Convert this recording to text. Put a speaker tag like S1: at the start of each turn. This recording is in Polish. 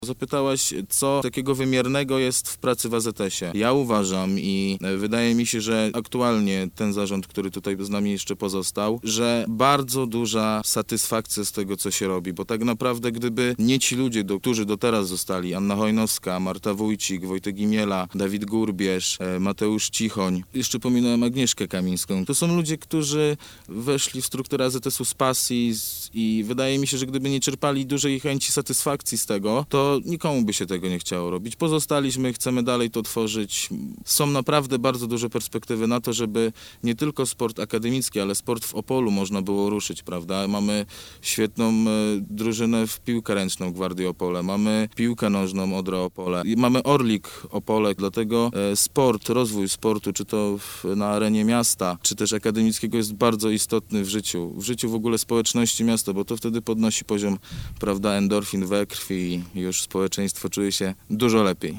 S1: Zapytałaś, co takiego wymiernego jest w pracy w AZS-ie. Ja uważam i wydaje mi się, że aktualnie ten zarząd, który tutaj z nami jeszcze pozostał, że bardzo duża satysfakcja z tego, co się robi, bo tak naprawdę gdyby nie ci ludzie, którzy do teraz zostali, Anna Hojnowska, Marta Wójcik, Wojtek Imiela, Dawid Gurbierz, Mateusz Cichoń, jeszcze pominąłem Agnieszkę Kamińską. To są ludzie, którzy weszli w strukturę AZS-u z pasji i wydaje mi się, że gdyby nie czerpali dużej chęci satysfakcji z tego, to nikomu by się tego nie chciało robić. Pozostaliśmy, chcemy dalej to tworzyć. Są naprawdę bardzo duże perspektywy na to, żeby nie tylko sport akademicki, ale sport w Opolu można było ruszyć, prawda? Mamy świetną drużynę w piłkę ręczną Gwardii Opole, mamy piłkę nożną Odra Opole, i mamy Orlik Opole, dlatego sport, rozwój sportu, czy to na arenie miasta, czy też akademickiego jest bardzo istotny w życiu w ogóle społeczności miasta, bo to wtedy podnosi poziom, prawda, endorfin we krwi i już społeczeństwo czuje się dużo lepiej.